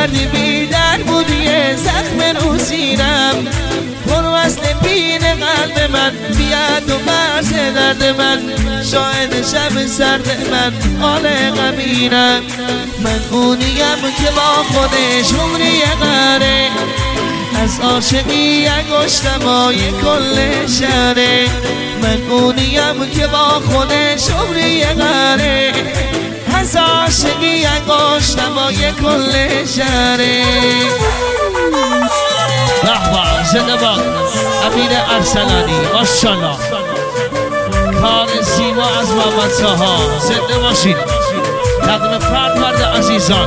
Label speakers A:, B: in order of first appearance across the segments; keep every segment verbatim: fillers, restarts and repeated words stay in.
A: کردی بی در بودی زخم رو سینم برو اصل بین قلب من بیاد و مرز درد من شاهد شب سرد من آل غمینم من اونیم که با خودش عمری قره از عاشقی انگشتمای کل شهره من اونیم که با خودش عمری قره از عاشقی انگشتمای کل شهره
B: رحمه زنده باد امیر ارسلانی ماشاءالله کار زیبا از محمد ساها زنده باشید تقدیم فرد فرد عزیزان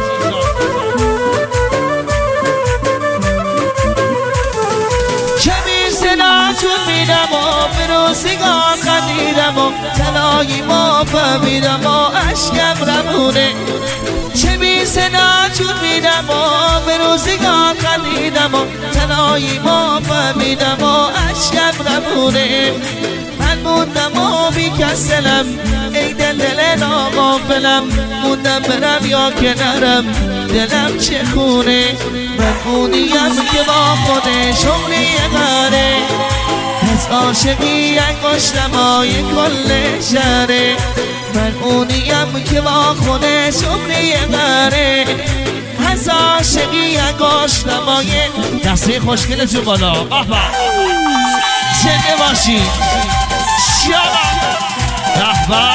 A: کمی سناتون میدم و به روزگار خندیدم و تنهایی ما فهمیدم و عشقم رمونه کمی سناتون میدم و به روزگار خندیدم و تنهایی ما فهمیدم و عشقم رمونه من موندم و بیکسلم ای دل دل ناغافلم موندم برم یا که نرم دلم چه خونه من اونیم که با خودش عمری قره از عاشقی انگشتمای کل شهره من اونیم که با خودش عمری قره از عاشقی انگشتمای
B: دسته خوشگلتون بالا آها زنده باشید شما رحمه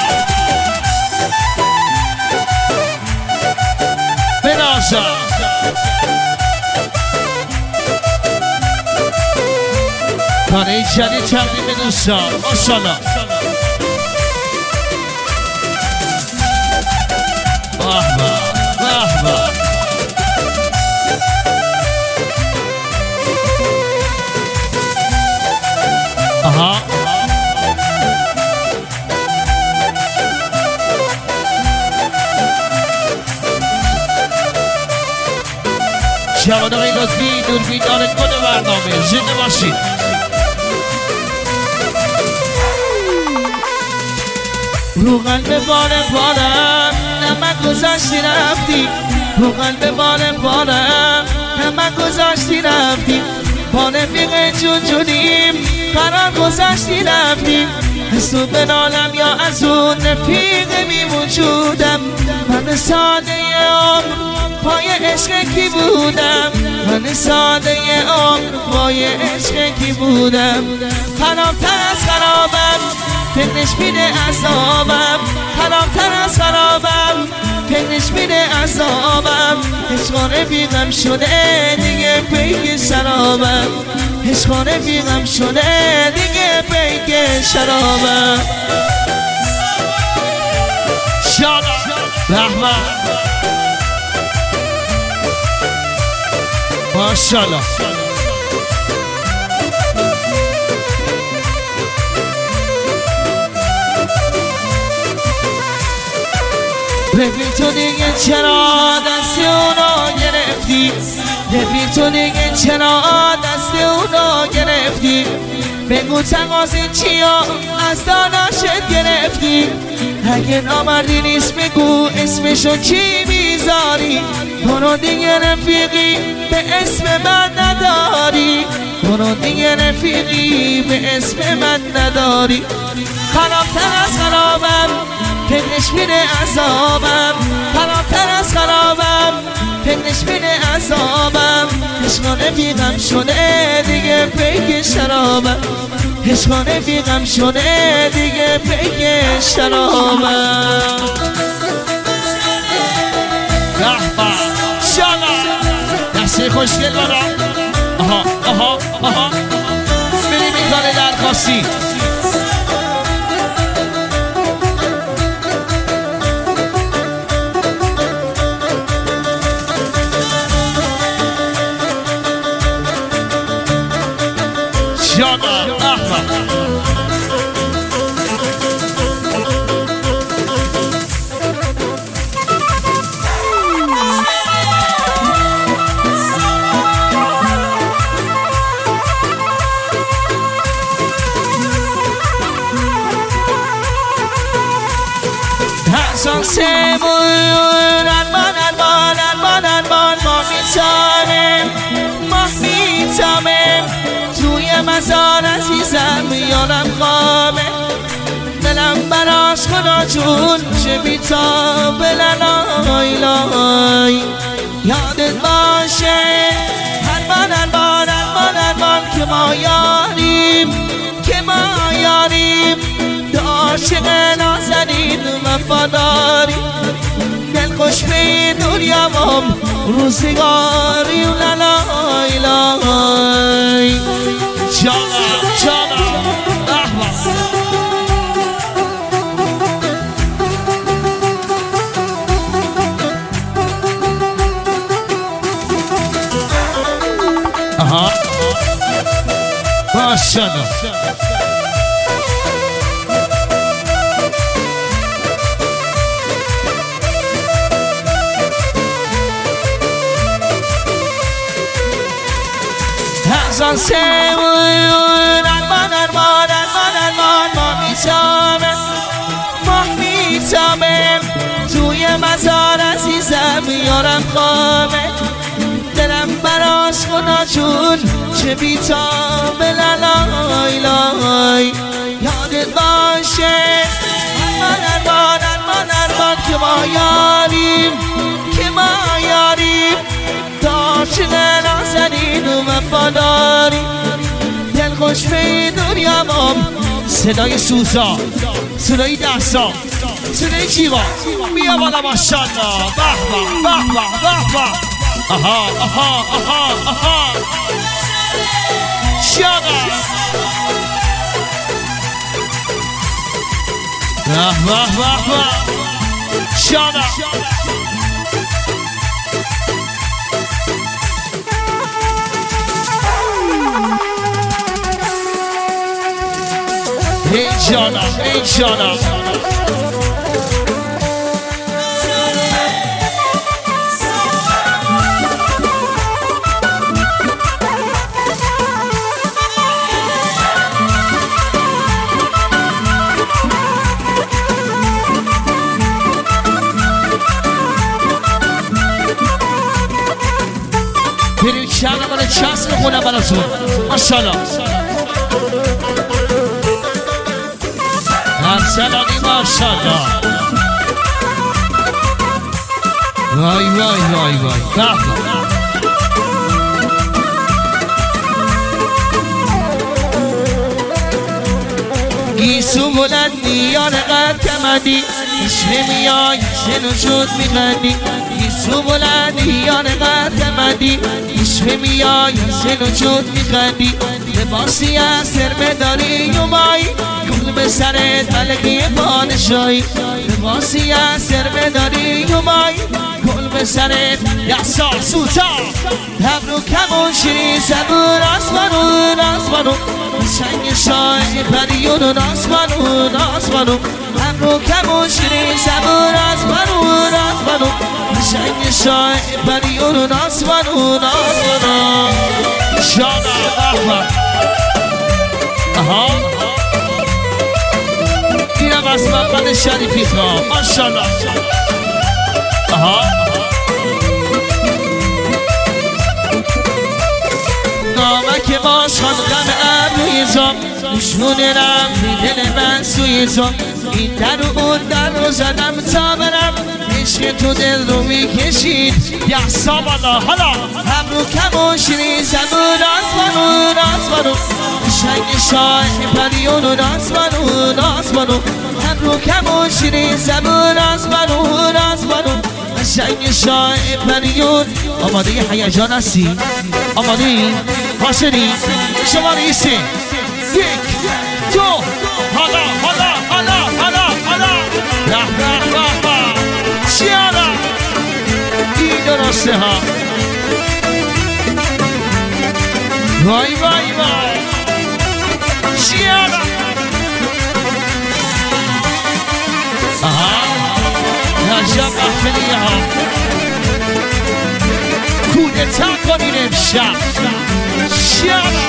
B: بنازا کاره جدید چندی به دوستان ماشاءالله رحمه رحمه آها جواد آقای لطفی دوربیدار کل برنامه زنده باشید
A: رو قلب بار بارم نمک گذاشتی رفتی رو قلب بار بارم نمک گذاشتی رفتی با رفیق جون جونیم قرار گذاشتی رفتی از تو بنالم یا از اون رفیق بی وجودم من ساده عمر پای عشق کی بودم من ساده عمر پای عشق کی بودم خرابتر از خرابم فکرش میده عذابم خرابتر از خرابم فکرش میده عذابم عشق رفیقم شده دیگه پیک شرابم عشق رفیقم شده دیگه پیک شرابم
B: شالا رحمه ماشاءالله
A: رفیق تو دیگه چرا دست اونو گرفتی رفیق تو دیگه چرا دست اونو گرفتی بگو تقاضی چیا از داناشت گرفتی اگه نامردی نیست بگو اسمشو چی میذاری برو دیگه رفیقی به اسم من نداری برو دیگه رفیقی به اسم من نداری خرابتر از خرابم فکرش میده عذابم خرابتر از خرابم فکرش میده عذابم عشق رفیقم شده دیگه پیک شرابم عشق رفیقم شده دیگه پیک شرابم
B: رحمه شالا دسته خوشگل بالا آها آها آها بریم این کار درخواستی جانا احمد
A: San se muy arman arman arman arman میتابه ماه میتابه توی مزار عزیزم یارم خوابه دلم براش خدا جون چه بیتابه لای لای یادت باشه هرمان هرمان هرمان هرمان که ما یاریم که ما یاریم دو عاشق نازنین وفاداریم دل خوش به دنیام روزگاری و لای لای
B: جانا جانا احوا ماشاءالله
A: هزار سوون ارمان ارمان ارمان ارمان ما میتابه ماه میتابه توی مزار عزیزم یارم خوابه دلم براش خدا جون چه بیتابه لای لای یادت باشه ارمان ارمان ارمان ارمان که ما یاریم که ما یاریم عاشق نازنین و وفاداری دل خوش به دنیام
B: صدای سوزا صدای دستا صدای جیوا بیا بالا ماشاءالله به به به به به به آها آها آها آها شاقا به به به به شاقا ای جانا ای جانا بریم چند من چسب خونم براتون ماشاءالله ارسلانی ماشاءالله وای وای وای وای
A: گیسو بلندی یار قد کمندی عشق میای سن و شد میخندی گیسو بلندی یار قد کمندی عشق میای سن و شد میخندی لباسی از سرمه داری و مایی گل به سرت ملکی پادشاهی لباسی از سرمه داری و مایی گل به سرت
B: یسا سوتا
A: ابرو کمون شیری زبور آسمانون آسمانون سنگ شای پریون آسمانون آسمانون ابرو کمون شیری زبور آسمانون آسمانون سنگ شای پریون آسمانون آسمانون
B: شانا احمد آها اینم از محمد شریفی خواه ماشاءالله آها
A: نامک باش خان غم ابروی زم نشون رم دل من سوی زم این در و اون در رو زدم تا برم عشق تو دل رو میکشید
B: یحسا بالا حالا
A: ابرو کمون شیری زبون آسمانون آسمانون شنگ شای پریون آسمانون آسمانون ابرو کمون شیری زبون آسمانون آسمانون شنگ شای پریون
B: آماده یه هیجان هستی؟ آماده ای؟ حاضری؟ شما ریسی یک دو حالا حالا حالا حالا حالا ره ره ره ره چیانا این درسته ها وای وای وای چیانا آها نجاب احمدیه ها کودتا کنین امشب چیانا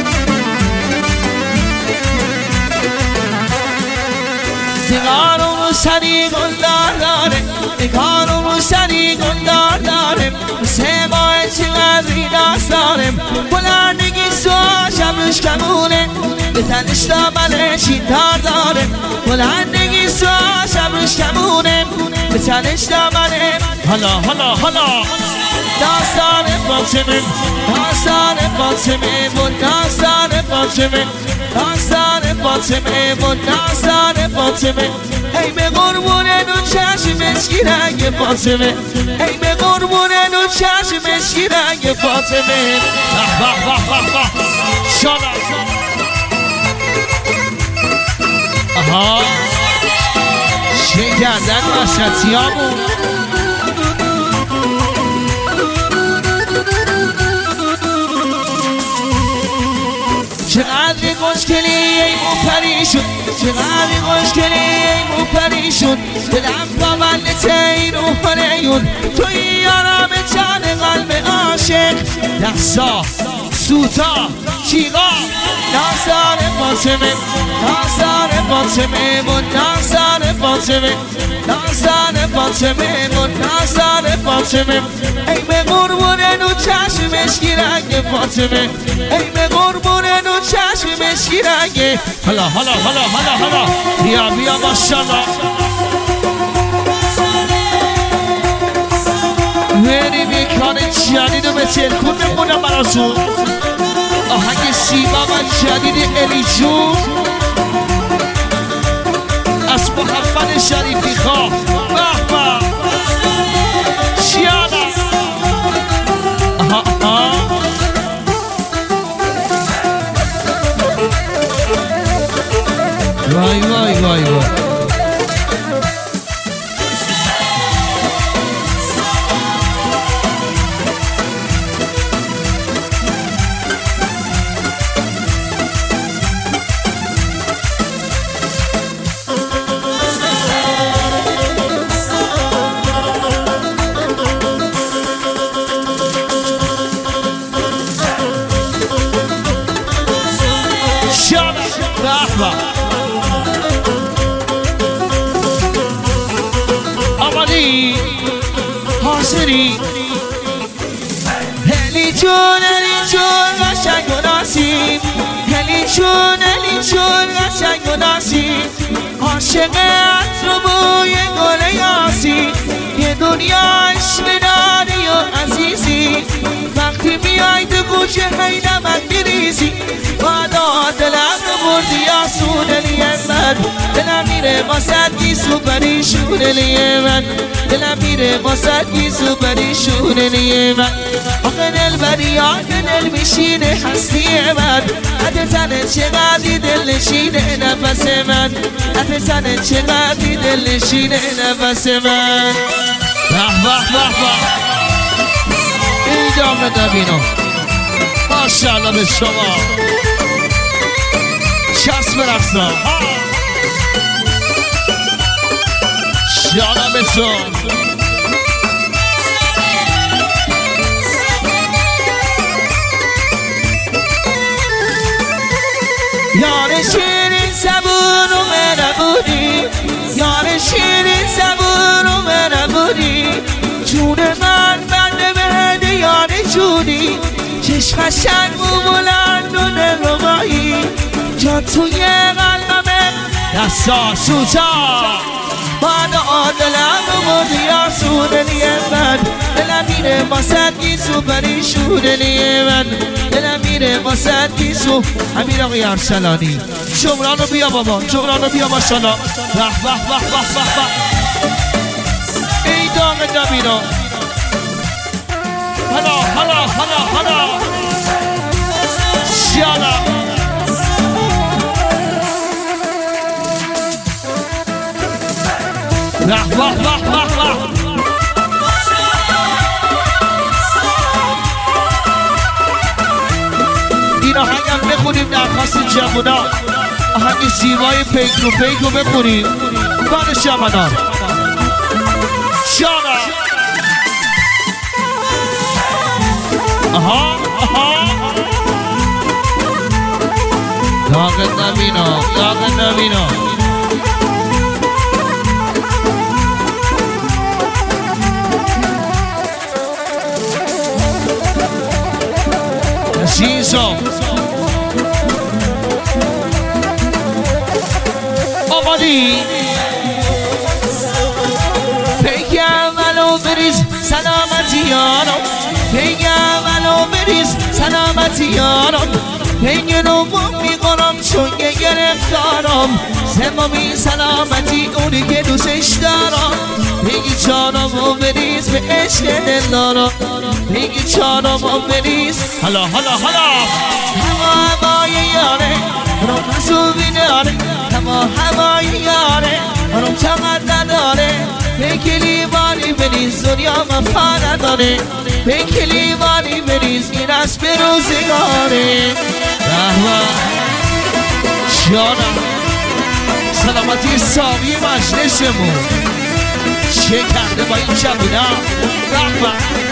A: سیگار و سری گلدار داره نگارم رو سری گلدار داره سه ماه چقدری ناز داره بلندگی سوا شبش کمونه به تنش دامنه چیندار داره بلندگی سوا شبش کمونه به تنش دامنه
B: حالا حالا حالا
A: داستان فاطمه داستان فاطمه و داستان فاطمه داستان فاطمه و داستان فاطمه ای به قربون نو چشمش رنگ فاطمه ای به قربون نو چشمش رنگ فاطمه
B: به به به به شالا آها چه کردن وسطیامون
A: چقدر خوشگلی ای مو پریشون چقدر خوشگلی ای مو پریشون دلم پابند تی روح نیون توی یارم جان قلب عاشق
B: دستا سوتا چیغا
A: نازدار فاطمه نازدار فاطمه و نازدار فاطمه نازدار فاطمه و نازدار فاطمه ای به قربون نو چشمش رنگ فاطمه ای به قربون نو چشمش رنگ
B: حالا حالا حالا حالا حالا بیا بیا ماشاءالله
A: بریم یک کار جدید رو به تلکون بخونم براتون آهنگ سیما و جدید الی جون
B: از محمد شریفی خواه به به شیانا آها آها
A: وای وای وای وای
B: حاضری
A: هلی جون هلی جون قشنگ و ناسیم هلی جون هلی جون قشنگ و ناسیم عاشق عطر و بوی گل یاسی یه دنیا عشق داری و عزیزی وقتی میای تو گوشه هی نمک میریزی بادا دلم رو بردی آسون لیه من دلم میره واسد گیسو پریشون لیه من دلم میره واسد گیسو پریشون لیه من آخه دل بریان دل میشینه هستی من حتی تنه چقدری دل نشینه نفس من حتی تنه چقدری دل نشینه نفس من
B: به به به به
A: این جامعه دبینو
B: ماشاءالله به شما چسب رقصا شانا به تو
A: یار شیرین زبون و مربودی یار شیرین زبون و مربودی جون من بنده بهده یار جونی چشم قشنگ و بلند و دلربایی جا توی قلبمه
B: دستا سوتا
A: بعد آدلم و بردی آسونه لیه من دلم میره واسد گیسو پریشونه لیه من دلم میره واسد گیسو امیر آقای ارسلانی
B: جبرانو بیا بابا جبرانو بیا ماشاءالله به به به به به به
A: ای داغ نبینا
B: حالا حالا حالا حالا شیانا به به به به به
A: این آهنگم بخونیم درخواست جوونا آهنگ زیبای پیک رو پیک رو بخونیم بعد شمنان
B: شانا آها آها
A: داغ نبینا داغ نبینا
B: یوسف آمادی بگم ولو بریز سلامتی یارم بگم ولو بریز سلامتی یارم بگم رو میکنم چون یه گرفتارم زمامی سلامتی اونی که دوستش دارم بگی چارم و بریز به عشق دل دارم بگی چارم و بریز حالا حالا حالا هوا هوای یاره رو مسئولی داره هوا هوای یاره رو چقدر نداره به کلیوانی بریز دنیا مفا نداره به کلیوانی بریز این از به روزگاره رحمه جانم سلامتی سامی مجلسمون چه کرده با این شبینا رحمه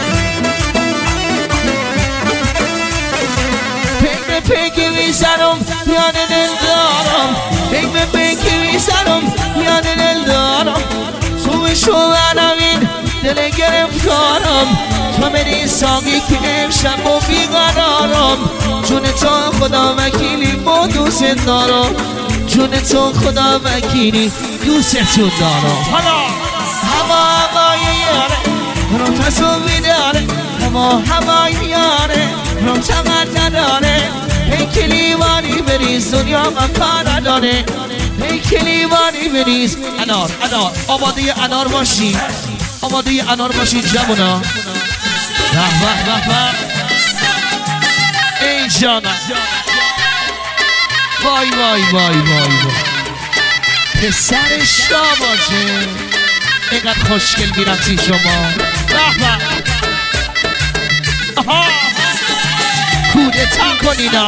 B: پک به پک میزنم یاد دل دارم پک به پک میزنم یاد دل دارم تو شوهرمین دل گرفتارم تو بری ساقی که امشب و بیقرارم جون تو خدا وکیلی با دوست دارم جون تو خدا وکیلی دوستتون دارم حالا هوا هوای یاره رو تصوی داره هوا هوای یاره رو چقدر نداره به کلیوانی بریز دنیا مفا نداره به کلیوانی بریز انار انار آماده انار باشی آماده انار باشی جوونا وح وح وح وح ای جانم وای وای وای وای وای پسر شاماجه اینقدر خوشگل بیرمتی شما وح وح آها کودتا کنینا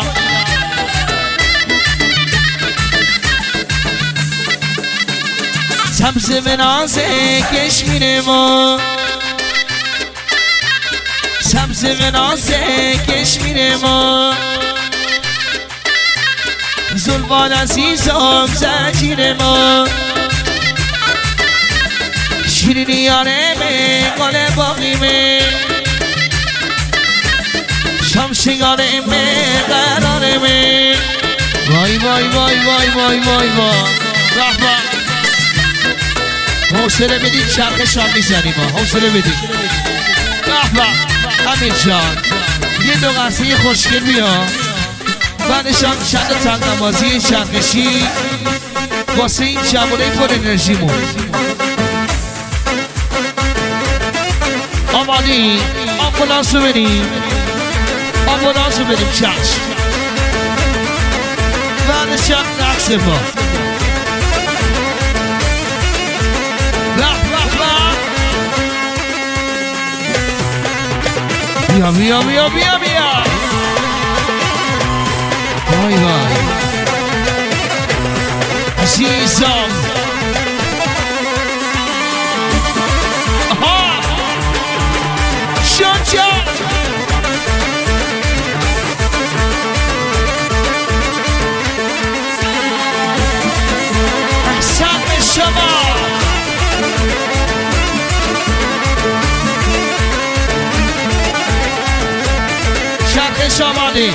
B: سبز مناز کشمیر ما سبز مناز کشمیر ما زلفان عزیزم زنجیر ما شیرینی یاره به قل باقیمه شمشگاره به قرارمه وای وای وای وای وای وای وای رحمه حوصله بدید چرخ شام میزنیم ها حوصله بدید رحمه همین جان یه دو قصه خوشگل بیا بعدشان چند تن نمازی چرخشی واسه این جوانه پر انرژیمون آمادی آمبولانس رو بریم آمبولانس رو بریم چشم بعدشان رقص ما بیا بیا بیا بیا بیا وای وای عزیزم آها شان جان احسان به شما شرخش آمادی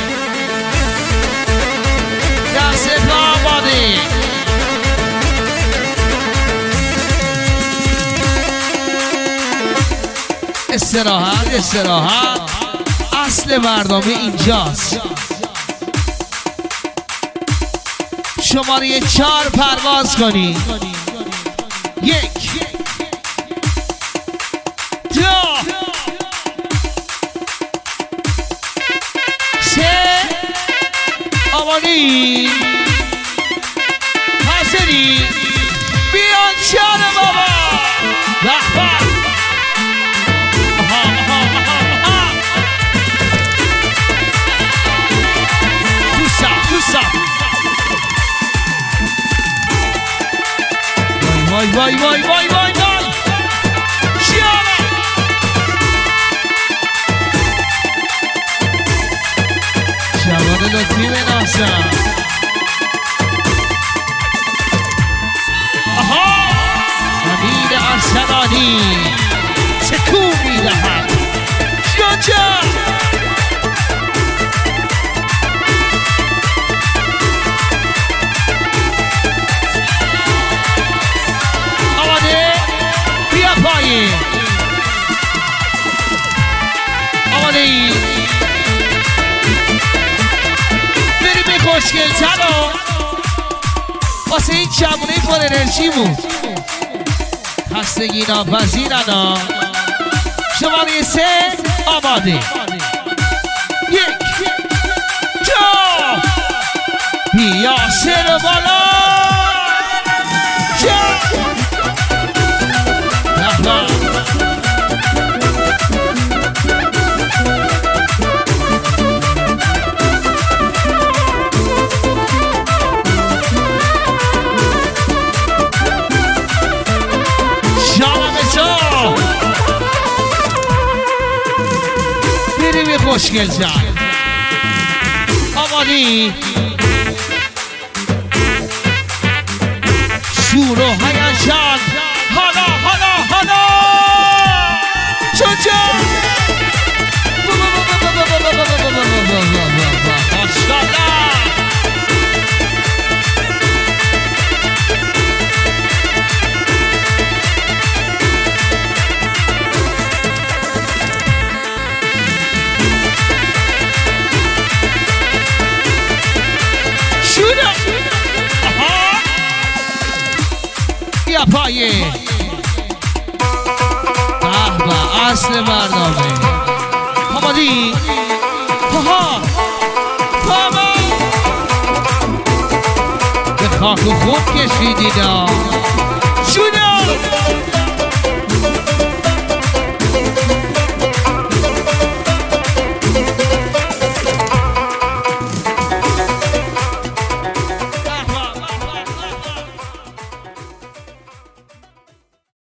B: دست پا آمادی استراحت استراحت اصل برنامه اینجاست شماره چهار پرواز کنی یک دو آمانی حسنی بیان شان بابا رحمت تو سب تو سب وای وای وای وای وای وای شیانه شبانه لطفی بناسم آها امیر ارسلانی تکون میدهد جان جان خوشگل تنو واسه این جوونه پر انرژی بود خستگی ناپذیرن شماره سه آماده یک دو بیا سر بالا خوشگل جان آمادی شور و هیجان حالا حالا حالا چون چون بیا پایه به به اصل برنامه آمادی ها ها به خاک و خود کشیدید